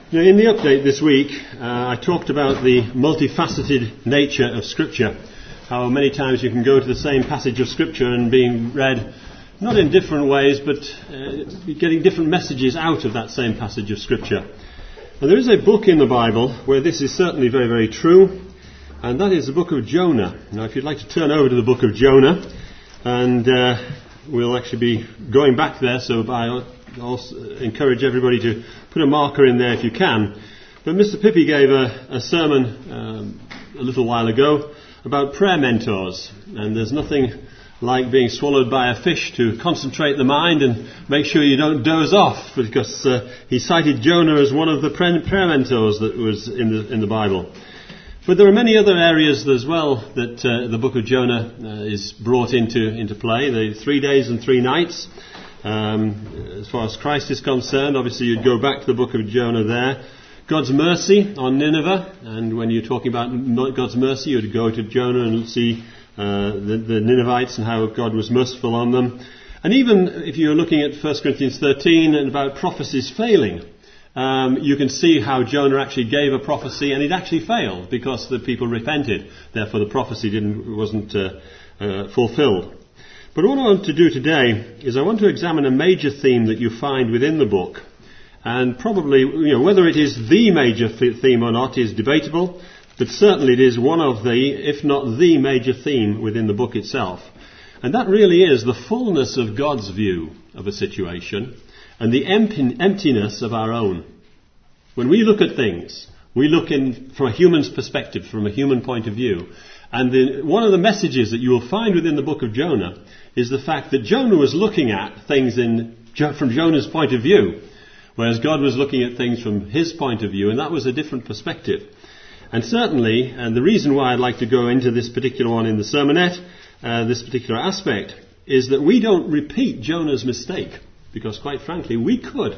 Now, in the update this week, I talked about the multifaceted nature of Scripture. How many times you can go to the same passage of Scripture and being read, not in different ways, but getting different messages out of that same passage of Scripture. And there is a book in the Bible where this is certainly very, very true, and that is the book of Jonah. Now, if you'd like to turn over to the book of Jonah, and we'll actually be going back there, so I also encourage everybody to put a marker in there if you can. But Mr. Pippi gave a sermon a little while ago about prayer mentors, and there's nothing like being swallowed by a fish to concentrate the mind and make sure you don't doze off, because he cited Jonah as one of the prayer mentors that was in the Bible. But there are many other areas as well that the book of Jonah is brought into play. The 3 days and 3 nights. As far as Christ is concerned, obviously you'd go back to the book of Jonah there. God's mercy on Nineveh, and when you're talking about God's mercy, you'd go to Jonah and see the Ninevites and how God was merciful on them. And even if you're looking at 1 Corinthians 13 and about prophecies failing, you can see how Jonah actually gave a prophecy and it actually failed because the people repented. Therefore the prophecy wasn't fulfilled. But what I want to do today is I want to examine a major theme that you find within the book. And probably, whether it is the major theme or not is debatable, but certainly it is one of the, if not the major theme within the book itself. And that really is the fullness of God's view of a situation and the emptiness of our own. When we look at things, we look in from a human's perspective, from a human point of view. And one of the messages that you will find within the book of Jonah is the fact that Jonah was looking at things from Jonah's point of view, whereas God was looking at things from his point of view, and that was a different perspective. And certainly, and the reason why I'd like to go into this particular one in the sermonette, this particular aspect, is that we don't repeat Jonah's mistake, because quite frankly, we could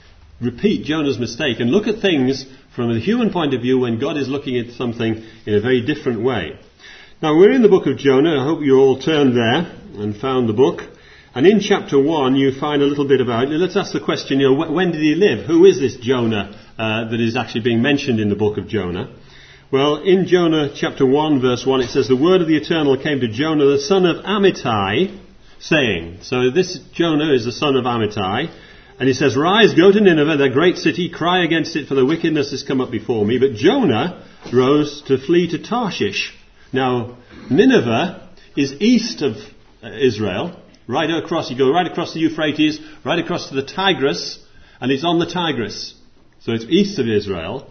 repeat Jonah's mistake and look at things from a human point of view when God is looking at something in a very different way. Now, we're in the book of Jonah. I hope you all turned there and found the book. And in chapter 1, you find a little bit about it. Let's ask the question, when did he live? Who is this Jonah that is actually being mentioned in the book of Jonah? Well, in Jonah chapter 1, verse 1, it says, "The word of the Eternal came to Jonah, the son of Amittai, saying," so this Jonah is the son of Amittai, and he says, "Rise, go to Nineveh, the great city, cry against it, for the wickedness has come up before me." But Jonah rose to flee to Tarshish. Now, Nineveh is east of Israel, right across, you go right across the Euphrates, right across to the Tigris, and it's on the Tigris. So it's east of Israel.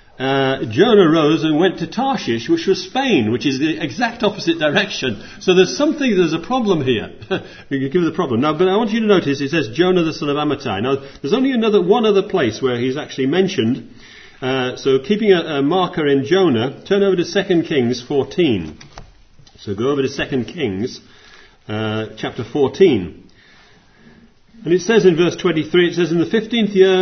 Jonah rose and went to Tarshish, which was Spain, which is the exact opposite direction. So there's a problem here. We can give it a problem. Now, but I want you to notice, it says Jonah the son of Amittai. Now, there's only one other place where he's actually mentioned. So keeping a marker in Jonah, turn over to 2 Kings 14. So go over to 2 Kings chapter 14. And it says in verse 23, it says, "In the 15th year,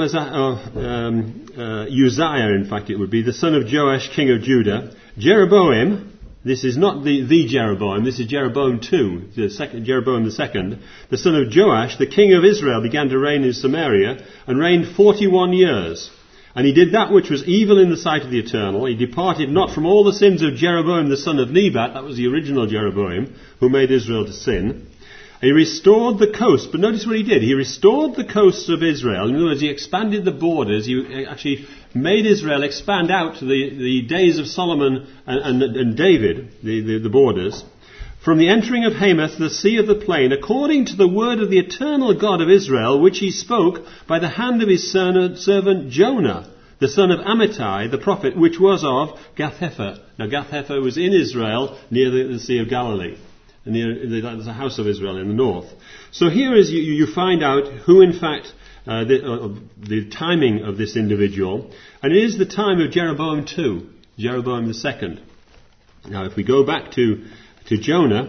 Uzziah, in fact it would be, the son of Joash, king of Judah, Jeroboam," this is not the Jeroboam, this is Jeroboam II, Jeroboam II, "the son of Joash, the king of Israel, began to reign in Samaria, and reigned 41 years. And he did that which was evil in the sight of the Eternal. He departed not from all the sins of Jeroboam the son of Nebat," that was the original Jeroboam, who made Israel to sin. "He restored the coast," but notice what he did. He restored the coasts of Israel. In other words, he expanded the borders. He actually made Israel expand out to the days of Solomon and David, the borders. "From the entering of Hamath, the sea of the plain, according to the word of the eternal God of Israel, which he spoke by the hand of his servant Jonah, the son of Amittai, the prophet, which was of Gath-hepher." Now, Gath-hepher was in Israel near the Sea of Galilee. And there's a house of Israel in the north. So here is you find out who, in fact, the timing of this individual, and it is the time of Jeroboam II, Jeroboam II. Now, if we go back to Jonah,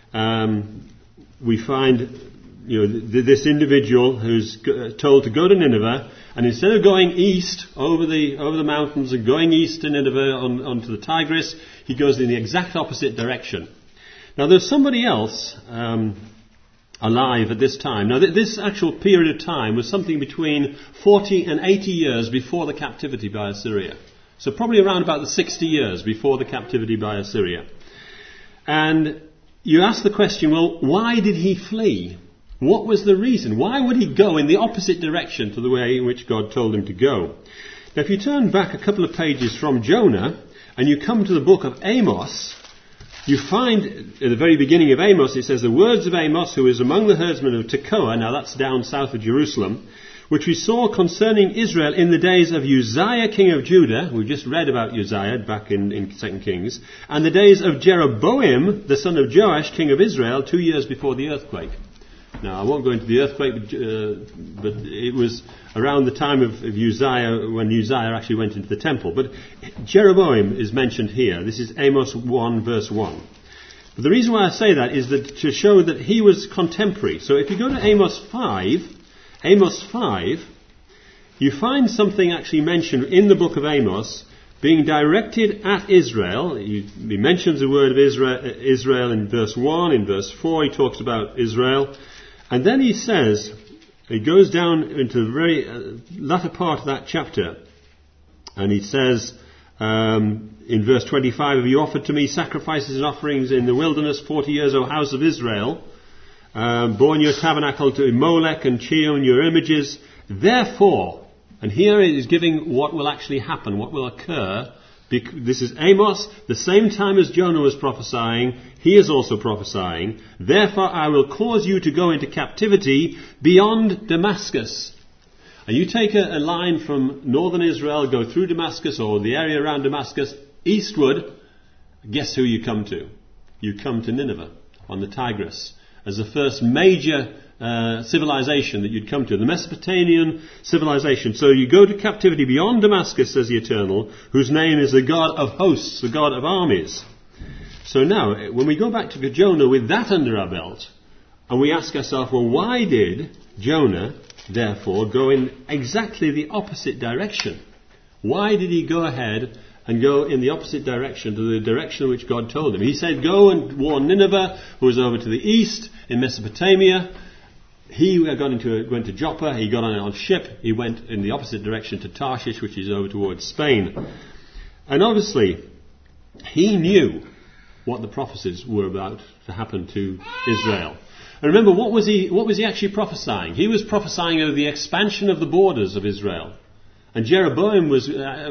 we find this individual who's told to go to Nineveh, and instead of going east over the mountains and going east to Nineveh onto the Tigris, he goes in the exact opposite direction. Now, there's somebody else alive at this time. Now, this actual period of time was something between 40 and 80 years before the captivity by Assyria. So probably around about the 60 years before the captivity by Assyria. And you ask the question, well, why did he flee? What was the reason? Why would he go in the opposite direction to the way in which God told him to go? Now, if you turn back a couple of pages from Jonah and you come to the book of Amos, you find at the very beginning of Amos, it says, the words of Amos, who is among the herdsmen of Tekoa, now that's down south of Jerusalem, which we saw concerning Israel in the days of Uzziah, king of Judah. We just read about Uzziah back in 2 Kings. And the days of Jeroboam, the son of Joash, king of Israel, 2 years before the earthquake. Now, I won't go into the earthquake, but it was around the time of Uzziah, when Uzziah actually went into the temple. But Jeroboam is mentioned here. This is Amos 1, verse 1. But the reason why I say that is that to show that he was contemporary. So if you go to Amos 5, you find something actually mentioned in the book of Amos being directed at Israel. He mentions the word of Israel in verse 1. In verse 4 he talks about Israel. And then he says, he goes down into the very latter part of that chapter, and he says in verse 25, have you offered to me sacrifices and offerings in the wilderness 40 years, O house of Israel? Borne your tabernacle to Molech and Cheon, your images. Therefore, and here it is giving what will actually happen, what will occur. This is Amos, the same time as Jonah was prophesying, he is also prophesying. Therefore I will cause you to go into captivity beyond Damascus. And you take a line from northern Israel, go through Damascus or the area around Damascus, eastward. Guess who you come to? You come to Nineveh on the Tigris as the first major civilization that you'd come to, the Mesopotamian civilization. So you go to captivity beyond Damascus, says the Eternal, whose name is the God of hosts, the God of armies. So now, when we go back to Jonah with that under our belt, and we ask ourselves, well, why did Jonah, therefore, go in exactly the opposite direction? Why did he go ahead and go in the opposite direction to the direction which God told him? He said, go and warn Nineveh, who was over to the east in Mesopotamia. He went to Joppa, he got on a ship, he went in the opposite direction to Tarshish, which is over towards Spain. And obviously, he knew what the prophecies were about to happen to Israel. And remember, what was he actually prophesying? He was prophesying of the expansion of the borders of Israel. And Jeroboam was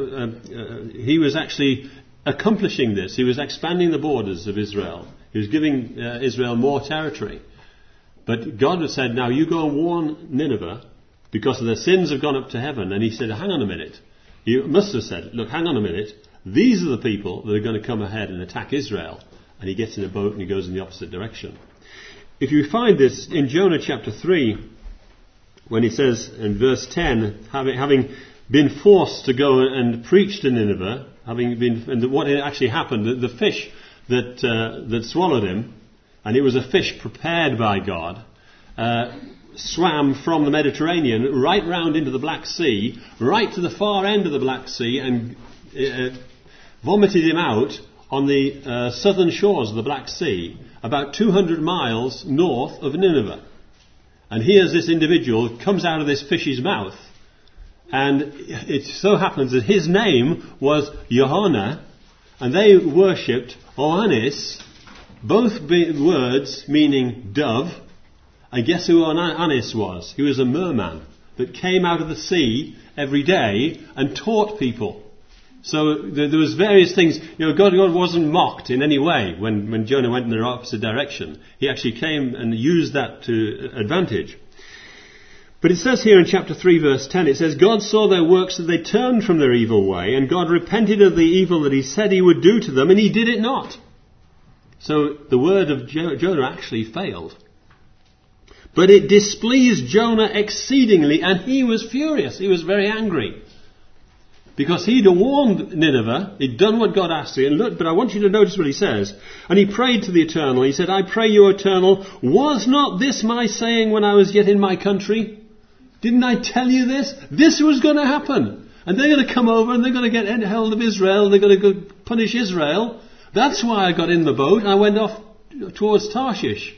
actually accomplishing this. He was expanding the borders of Israel. He was giving Israel more territory. But God had said, now you go and warn Nineveh because their sins have gone up to heaven. And he said, hang on a minute. You must have said, look, hang on a minute. These are the people that are going to come ahead and attack Israel. And he gets in a boat and he goes in the opposite direction. If you find this in Jonah chapter 3, when he says in verse 10, having been forced to go and preach to Nineveh, and what actually happened, the fish that swallowed him, and it was a fish prepared by God, swam from the Mediterranean right round into the Black Sea, right to the far end of the Black Sea, and vomited him out on the southern shores of the Black Sea, about 200 miles north of Nineveh. And here's this individual, comes out of this fish's mouth, and it so happens that his name was Yohana, and they worshipped Oannes, both words meaning dove. And guess who Oannes was? He was a merman that came out of the sea every day and taught people. So there was various things. God wasn't mocked in any way when Jonah went in the opposite direction. He actually came and used that to advantage. But it says here in chapter 3 verse 10, it says, God saw their works that they turned from their evil way, and God repented of the evil that he said he would do to them, and he did it not. So the word of Jonah actually failed. But it displeased Jonah exceedingly, and he was furious. He was very angry. Because he'd warned Nineveh, he'd done what God asked him. Look, but I want you to notice what he says. And he prayed to the Eternal. He said, I pray you, Eternal, was not this my saying when I was yet in my country? Didn't I tell you this? This was going to happen. And they're going to come over and they're going to get hold of Israel and they're going to go punish Israel. That's why I got in the boat and I went off towards Tarshish.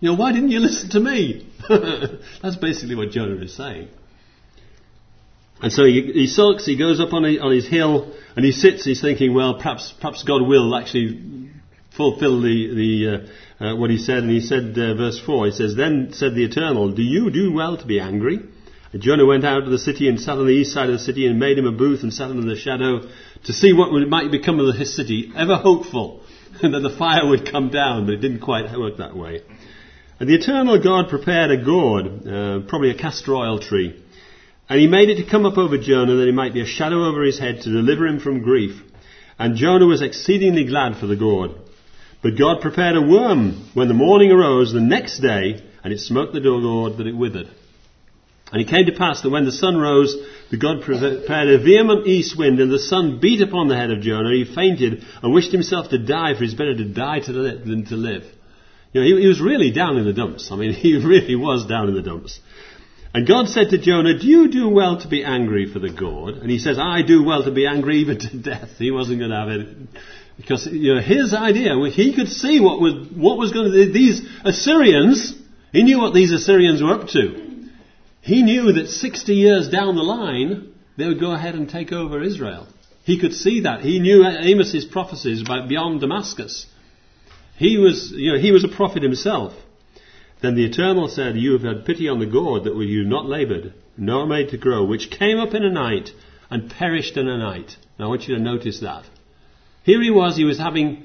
Why didn't you listen to me? That's basically what Jonah is saying. And so he sulks, he goes up on his hill, and he sits, he's thinking, well, perhaps God will actually fulfill what he said. And he said, verse 4, he says, "Then said the Eternal, do you do well to be angry?" And Jonah went out of the city and sat on the east side of the city and made him a booth and sat under the shadow to see what might become of his city, ever hopeful that the fire would come down, but it didn't quite work that way. And the Eternal God prepared a gourd, probably a castor oil tree, and he made it to come up over Jonah that it might be a shadow over his head to deliver him from grief. And Jonah was exceedingly glad for the gourd. But God prepared a worm when the morning arose the next day, and it smote the gourd that it withered. And it came to pass that when the sun rose, the God prepared a vehement east wind, and the sun beat upon the head of Jonah. He fainted and wished himself to die, for it's better to die than to live. He was really down in the dumps. He really was down in the dumps. And God said to Jonah, "Do you do well to be angry for the gourd?" And he says, "I do well to be angry even to death." He wasn't going to have it. Because his idea, he could see what was going to... These Assyrians, he knew what these Assyrians were up to. He knew that 60 years down the line, they would go ahead and take over Israel. He could see that. He knew Amos's prophecies about beyond Damascus. He was a prophet himself. Then the Eternal said, "You have had pity on the gourd that you not laboured, nor made to grow, which came up in a night and perished in a night." Now I want you to notice that. Here he was having,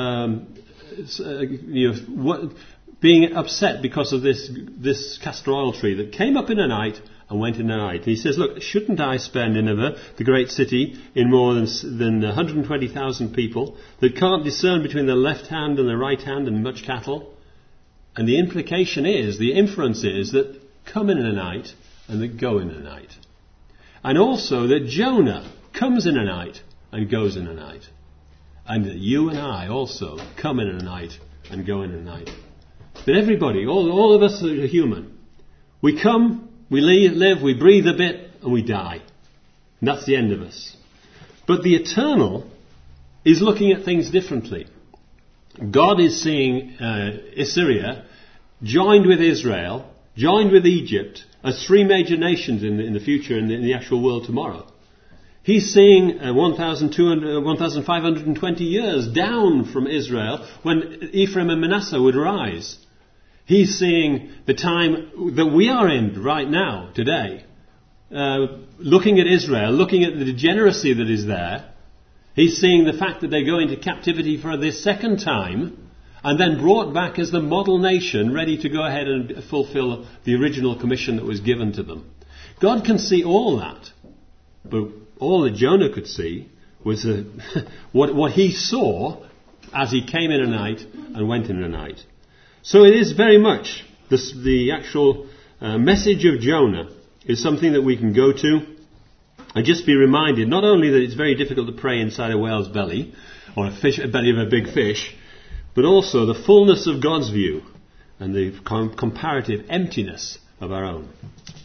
being upset because of this castor oil tree that came up in a night and went in a night. And he says, "Look, shouldn't I spare Nineveh, the great city, in more than 120,000 people that can't discern between the left hand and the right hand and much cattle?" And the inference is that come in a night and that go in a night. And also that Jonah comes in a night and goes in a night. And that you and I also come in a night and go in a night. That everybody, all of us that are human, we come, we live, we breathe a bit, and we die. And that's the end of us. But the Eternal is looking at things differently. God is seeing Assyria joined with Israel, joined with Egypt, as three major nations in the future, in the actual world tomorrow. He's seeing 1,520 years down from Israel when Ephraim and Manasseh would rise. He's seeing the time that we are in right now, today, looking at Israel, looking at the degeneracy that is there. He's seeing the fact that they go into captivity for the second time and then brought back as the model nation ready to go ahead and fulfill the original commission that was given to them. God can see all that. But all that Jonah could see was what he saw as he came in a night and went in a night. So it is very much the actual message of Jonah is something that we can go to and just be reminded not only that it's very difficult to pray inside a whale's belly or a belly of a big fish, but also the fullness of God's view and the comparative emptiness of our own.